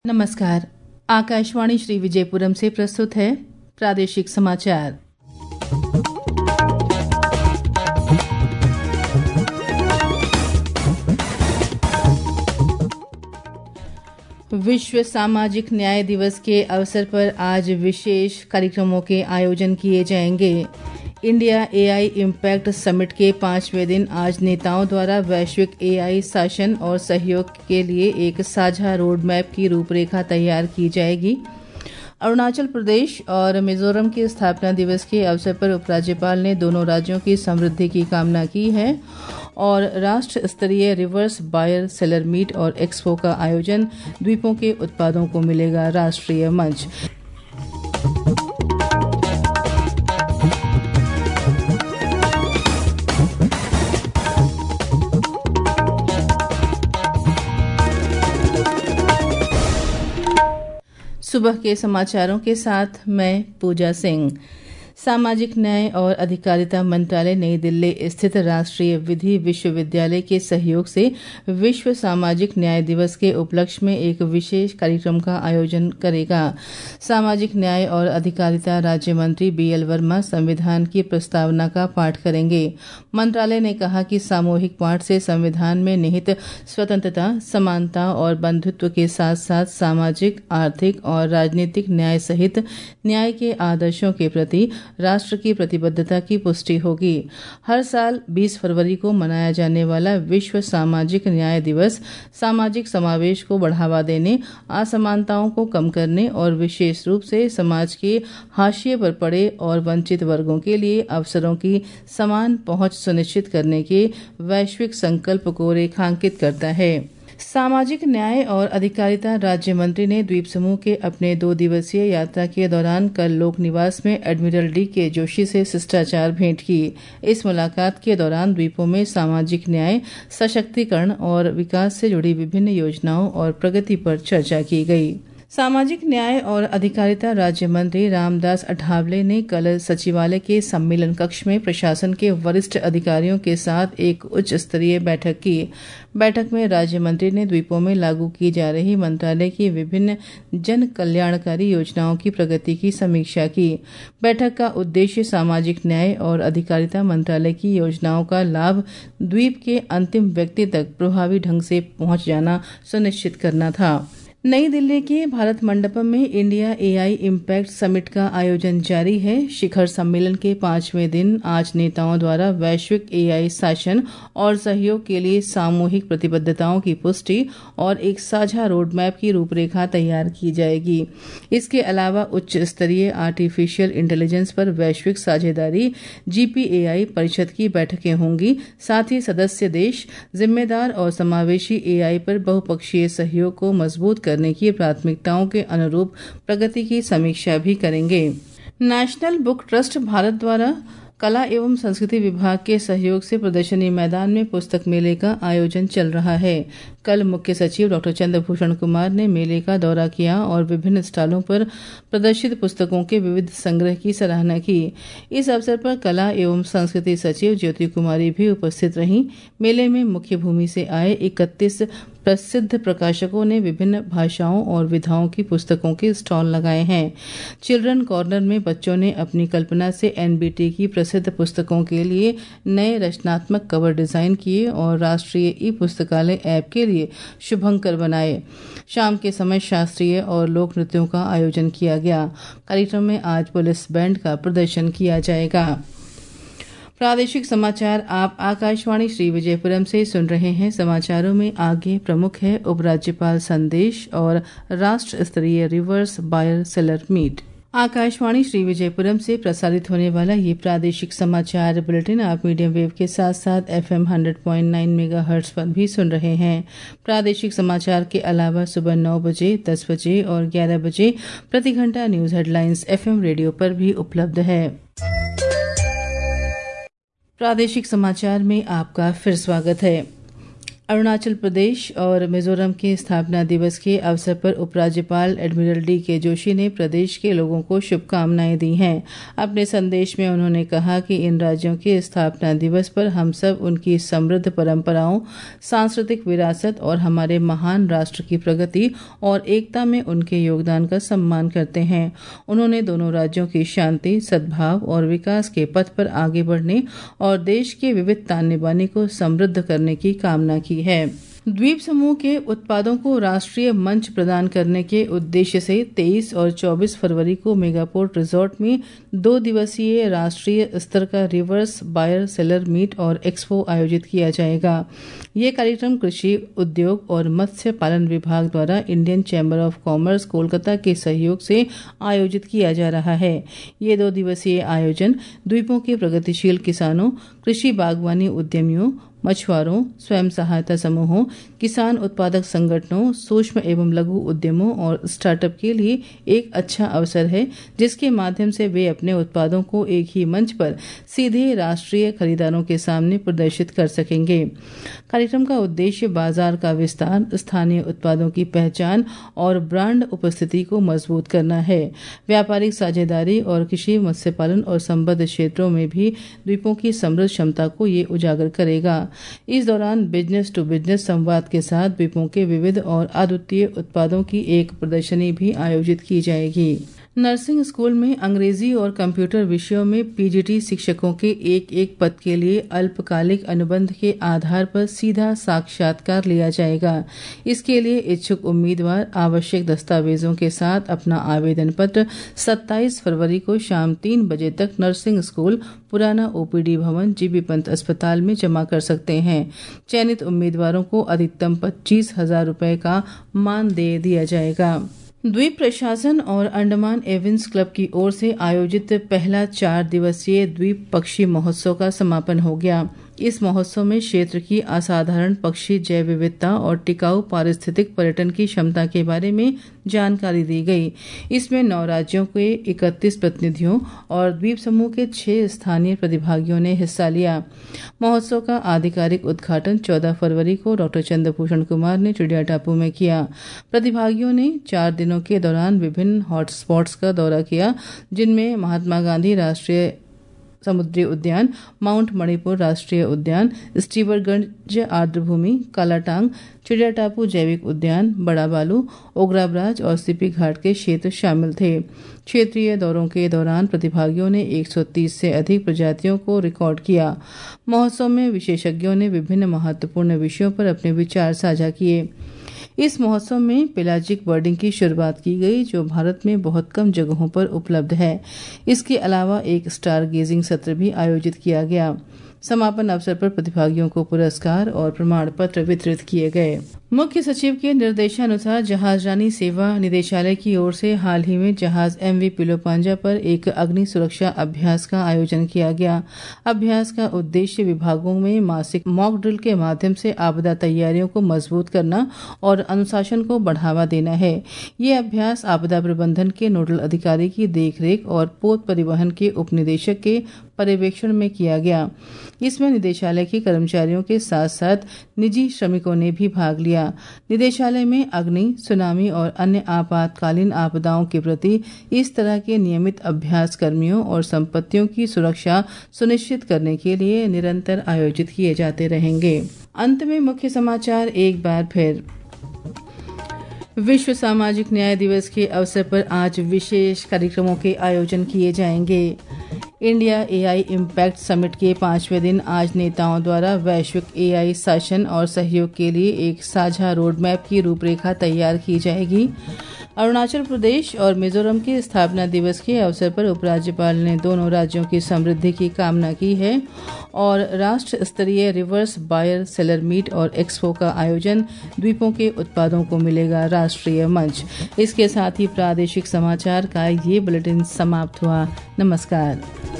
नमस्कार। आकाशवाणी श्री विजयपुरम से प्रस्तुत है प्रादेशिक समाचार। विश्व सामाजिक न्याय दिवस के अवसर पर आज विशेष कार्यक्रमों के आयोजन किए जाएंगे। इंडिया एआई इम्पैक्ट समिट के 5वें दिन आज नेताओं द्वारा वैश्विक एआई शासन और सहयोग के लिए एक साझा रोड मैप की रूपरेखा तैयार की जाएगी। अरुणाचल प्रदेश और मिजोरम के स्थापना दिवस के अवसर पर उपराज्यपाल ने दोनों राज्यों की समृद्धि की कामना की है और राष्ट्र स्तरीय रिवर्स बायर सेलर मीट और एक्सपो का आयोजन, द्वीपों के उत्पादों को मिलेगा राष्ट्रीय मंच। सुबह के समाचारों के साथ मैं पूजा सिंह। सामाजिक न्याय और अधिकारिता मंत्रालय नई दिल्ली स्थित राष्ट्रीय विधि विश्वविद्यालय के सहयोग से विश्व सामाजिक न्याय दिवस के उपलक्ष्य में एक विशेष कार्यक्रम का आयोजन करेगा। सामाजिक न्याय और अधिकारिता राज्य मंत्री बीएल वर्मा संविधान की प्रस्तावना का पाठ करेंगे। मंत्रालय ने कहा कि सामूहिक पाठ से संविधान में निहित स्वतंत्रता, समानता और बंधुत्व के साथ साथ सामाजिक, आर्थिक और राजनीतिक न्याय सहित न्याय के आदर्शों के प्रति राष्ट्र की प्रतिबद्धता की पुष्टि होगी। हर साल 20 फरवरी को मनाया जाने वाला विश्व सामाजिक न्याय दिवस सामाजिक समावेश को बढ़ावा देने, असमानताओं को कम करने और विशेष रूप से समाज के हाशिए पर पड़े और वंचित वर्गों के लिए अवसरों की समान पहुंच सुनिश्चित करने के वैश्विक संकल्प को रेखांकित करता है। सामाजिक न्याय और अधिकारिता राज्य मंत्री ने द्वीप समूह के अपने 2 दिवसीय यात्रा के दौरान कल लोक निवास में एडमिरल डी.के. जोशी से शिष्टाचार भेंट की। इस मुलाकात के दौरान द्वीपों में सामाजिक न्याय, सशक्तिकरण और विकास से जुड़ी विभिन्न योजनाओं और प्रगति पर चर्चा की गई। सामाजिक न्याय और अधिकारिता राज्य मंत्री रामदास अठावले ने कल सचिवालय के सम्मेलन कक्ष में प्रशासन के वरिष्ठ अधिकारियों के साथ एक उच्च स्तरीय बैठक की। बैठक में राज्य मंत्री ने द्वीपों में लागू की जा रही मंत्रालय की विभिन्न जन कल्याणकारी योजनाओं की प्रगति की समीक्षा की। बैठक का उद्देश्य सामाजिक न्याय और अधिकारिता मंत्रालय की योजनाओं का लाभ द्वीप के अंतिम व्यक्ति तक प्रभावी ढंग से पहुंच जाना सुनिश्चित करना था। नई दिल्ली के भारत मंडपम में इंडिया एआई इम्पैक्ट समिट का आयोजन जारी है। शिखर सम्मेलन के 5वें दिन आज नेताओं द्वारा वैश्विक एआई शासन और सहयोग के लिए सामूहिक प्रतिबद्धताओं की पुष्टि और एक साझा रोड मैप की रूपरेखा तैयार की जाएगी। इसके अलावा उच्च स्तरीय आर्टिफिशियल इंटेलिजेंस पर वैश्विक साझेदारी GPAI परिषद की बैठकें होंगी। साथ ही सदस्य देश जिम्मेदार और समावेशी एआई पर बहुपक्षीय सहयोग को मजबूत करने की प्राथमिकताओं के अनुरूप प्रगति की समीक्षा भी करेंगे। नेशनल बुक ट्रस्ट भारत द्वारा कला एवं संस्कृति विभाग के सहयोग से प्रदर्शनी मैदान में पुस्तक मेले का आयोजन चल रहा है। कल मुख्य सचिव डॉ. चंद्रभूषण कुमार ने मेले का दौरा किया और विभिन्न स्टॉलों पर प्रदर्शित पुस्तकों के विविध संग्रह की सराहना की। इस अवसर पर कला एवं संस्कृति सचिव ज्योति कुमारी भी उपस्थित रहीं। मेले में मुख्य भूमि से आए 31 प्रसिद्ध प्रकाशकों ने विभिन्न भाषाओं और विधाओं की पुस्तकों के स्टॉल लगाए हैं। चिल्ड्रन कॉर्नर में बच्चों ने अपनी कल्पना से NBT की प्रसिद्ध पुस्तकों के लिए नए रचनात्मक कवर डिजाइन किए और राष्ट्रीय ई-पुस्तकालय ऐप के लिए शुभंकर बनाए। शाम के समय शास्त्रीय और लोक नृत्यों का आयोजन किया गया। कार्यक्रम में आज पुलिस बैंड का प्रदर्शन किया जाएगा। प्रादेशिक समाचार आप आकाशवाणी श्री विजयपुरम से सुन रहे हैं। समाचारों में आगे प्रमुख है उपराज्यपाल संदेश और राष्ट्र स्तरीय reverse buyer seller meet. Akashvani Shri Vijayapuram से प्रसारित होने वाला ये प्रादेशिक समाचार बुलेटिन आप मीडियम वेव के साथ साथ FM 100.9 मेगाहर्ट्ज पर भी सुन रहे हैं। प्रादेशिक समाचार के अलावा सुबह 9 बजे, 10 बजे और 11 बजे प्रति घंटा न्यूज हेडलाइंस FM रेडियो पर भी उपलब्ध है। प्रादेशिक समाचार में आपका फिर स्वागत है। अरुणाचल प्रदेश और मिजोरम के स्थापना दिवस के अवसर पर उपराज्यपाल एडमिरल डी.के. जोशी ने प्रदेश के लोगों को शुभकामनाएं दी हैं। अपने संदेश में उन्होंने कहा कि इन राज्यों के स्थापना दिवस पर हम सब उनकी समृद्ध परंपराओं, सांस्कृतिक विरासत और हमारे महान राष्ट्र की प्रगति और एकता में उनके योगदान का सम्मान करते हैं। उन्होंने दोनों राज्यों की शांति, सद्भाव और विकास के पथ पर आगे बढ़ने और देश के विविध ताने बाने को समृद्ध करने की कामना की है। द्वीप समूह के उत्पादों को राष्ट्रीय मंच प्रदान करने के उद्देश्य से 23 और 24 फरवरी को मेगापोर्ट रिजॉर्ट में 2 दिवसीय राष्ट्रीय स्तर का रिवर्स बायर सेलर मीट और एक्सपो आयोजित किया जाएगा। ये कार्यक्रम कृषि उद्योग और मत्स्य पालन विभाग द्वारा Indian chamber of commerce Kolkata के सहयोग से आयोजित किया जा रहा है। ये 2 दिवसीय आयोजन द्वीपों के प्रगतिशील किसानों, कृषि बागवानी उद्यमियों, मछुआरों, स्वयं सहायता समूहों, किसान उत्पादक संगठनों, सूक्ष्म एवं लघु उद्यमों और स्टार्टअप के लिए एक अच्छा अवसर है, जिसके माध्यम से वे अपने उत्पादों को एक ही मंच पर सीधे राष्ट्रीय खरीदारों के सामने प्रदर्शित कर सकेंगे। कार्यक्रम का उद्देश्य बाजार का विस्तार, स्थानीय उत्पादों की पहचान और ब्रांड उपस्थिति को मजबूत करना है। व्यापारिक साझेदारी और कृषि, मत्स्य पालन और संबद्ध क्षेत्रों में भी द्वीपों की समृद्ध क्षमता को ये उजागर करेगा। इस दौरान बिजनेस टू बिजनेस संवाद के साथ द्वीपों के विविध और अद्वितीय उत्पादों की एक प्रदर्शनी भी आयोजित की जाएगी। नर्सिंग स्कूल में अंग्रेजी और कंप्यूटर विषयों में पीजीटी शिक्षकों के एक पद के लिए अल्पकालिक अनुबंध के आधार पर सीधा साक्षात्कार लिया जाएगा। इसके लिए इच्छुक उम्मीदवार आवश्यक दस्तावेजों के साथ अपना आवेदन पत्र 27 फरवरी को शाम 3 बजे तक नर्सिंग स्कूल, पुराना ओपीडी भवन, जीबी पंत अस्पताल में जमा कर सकते हैं। चयनित उम्मीदवारों को अधिकतम 25,000 रुपए का मानदेय दिया जाएगा। द्वीप प्रशासन और अंडमान एविंस क्लब की ओर से आयोजित पहला 4 दिवसीय द्वीप पक्षी महोत्सव का समापन हो गया। इस महोत्सव में क्षेत्र की असाधारण पक्षी जैव विविधता और टिकाऊ पारिस्थितिक पर्यटन की क्षमता के बारे में जानकारी दी गई। इसमें 9 राज्यों के 31 प्रतिनिधियों और द्वीप समूह के 6 स्थानीय प्रतिभागियों ने हिस्सा लिया। महोत्सव का आधिकारिक उद्घाटन 14 फरवरी को डॉक्टर चंद्रभूषण कुमार ने चिड़िया टापू में किया। प्रतिभागियों ने 4 दिनों के दौरान विभिन्न हॉटस्पॉट्स का दौरा किया, जिनमें महात्मा गांधी राष्ट्रीय समुद्री उद्यान, माउंट मणिपुर राष्ट्रीय उद्यान, स्टीवरगंज आर्द्रभूमि, कालाटांग, चिड़िया टापू जैविक उद्यान, बड़ा बालू, ओगराब्राज और सीपी घाट के क्षेत्र शामिल थे। क्षेत्रीय दौरों के दौरान प्रतिभागियों ने 130 से अधिक प्रजातियों को रिकॉर्ड किया। महोत्सव में विशेषज्ञों ने विभिन्न महत्वपूर्ण विषयों पर अपने विचार साझा किए। इस महोत्सव में पेलाजिक बर्डिंग की शुरुआत की गई, जो भारत में बहुत कम जगहों पर उपलब्ध है। इसके अलावा एक स्टार गेजिंग सत्र भी आयोजित किया गया। समापन अवसर पर प्रतिभागियों को पुरस्कार और प्रमाण पत्र वितरित किए गए। मुख्य सचिव के निर्देशानुसार जहाजरानी सेवा निदेशालय की ओर से हाल ही में जहाज MV पिलोपांजा पर एक अग्नि सुरक्षा अभ्यास का आयोजन किया गया। अभ्यास का उद्देश्य विभागों में मासिक मॉक ड्रिल के माध्यम से आपदा तैयारियों को मजबूत करना और अनुशासन को बढ़ावा देना है। ये अभ्यास आपदा प्रबंधन के नोडल अधिकारी की देखरेख और पोत परिवहन के उपनिदेशक के पर्यवेक्षण में किया गया। इसमें निदेशालय के कर्मचारियों के साथ साथ निजी श्रमिकों ने भी भाग लिया। निदेशालय में अग्नि, सुनामी और अन्य आपातकालीन आपदाओं के प्रति इस तरह के नियमित अभ्यास कर्मियों और संपत्तियों की सुरक्षा सुनिश्चित करने के लिए निरंतर आयोजित किए जाते रहेंगे। अंत में मुख्य समाचार एक बार फिर। विश्व सामाजिक न्याय दिवस के अवसर पर आज विशेष कार्यक्रमों के आयोजन किए जाएंगे। इंडिया AI इम्पैक्ट समिट के 5वें दिन आज नेताओं द्वारा वैश्विक AI शासन और सहयोग के लिए एक साझा रोड मैप की रूपरेखा तैयार की जाएगी। अरुणाचल प्रदेश और मिजोरम के स्थापना दिवस के अवसर पर उपराज्यपाल ने दोनों राज्यों की समृद्धि की कामना की है और राष्ट्र स्तरीय रिवर्स बायर सेलर मीट और एक्सपो का आयोजन, द्वीपों के उत्पादों को मिलेगा राष्ट्रीय मंच। इसके साथ ही प्रादेशिक समाचार का ये बुलेटिन समाप्त हुआ। नमस्कार।